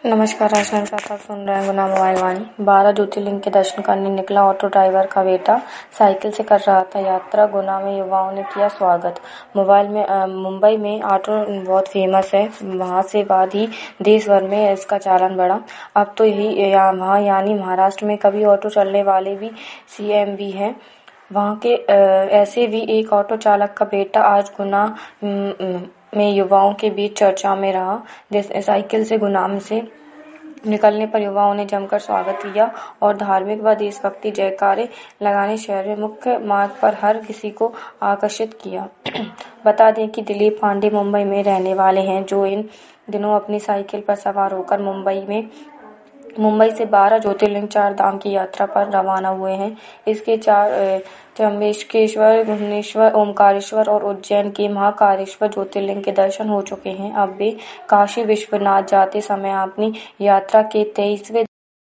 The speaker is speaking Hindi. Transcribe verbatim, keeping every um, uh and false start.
नमस्कार, आज मेरे साथ आप सुन रहे हैं गुना मोबाइल वाणी। बारह ज्योतिर्लिंग के दर्शन करने निकला ऑटो ड्राइवर का बेटा, साइकिल से कर रहा था यात्रा। गुना में युवाओं ने किया स्वागत। मोबाइल में अ, मुंबई में ऑटो बहुत फेमस है, वहाँ से बाद ही देश भर में इसका चालन बढ़ा। अब तो यही या, वहाँ यानी महाराष्ट्र में कभी ऑटो चलने वाले भी सीएम भी हैं। वहाँ के अ, ऐसे भी एक ऑटो चालक का बेटा आज गुना में युवाओं के बीच चर्चा में रहा। जिसने साइकिल से गुना से निकलने पर युवाओं ने जमकर स्वागत किया और धार्मिक व देशभक्ति जयकारे लगाने शहर में मुख्य मार्ग पर हर किसी को आकर्षित किया। बता दें कि दिलीप पांडे मुंबई में रहने वाले हैं, जो इन दिनों अपनी साइकिल पर सवार होकर मुंबई में मुंबई से बारह ज्योतिर्लिंग चार धाम की यात्रा पर रवाना हुए हैं। इसके चार त्र्यंबकेश्वर, भुवनेश्वर, ओमकारेश्वर और उज्जैन के महाकालेश्वर ज्योतिर्लिंग के दर्शन हो चुके हैं। अब वे काशी विश्वनाथ जाते समय अपनी यात्रा के तेईसवें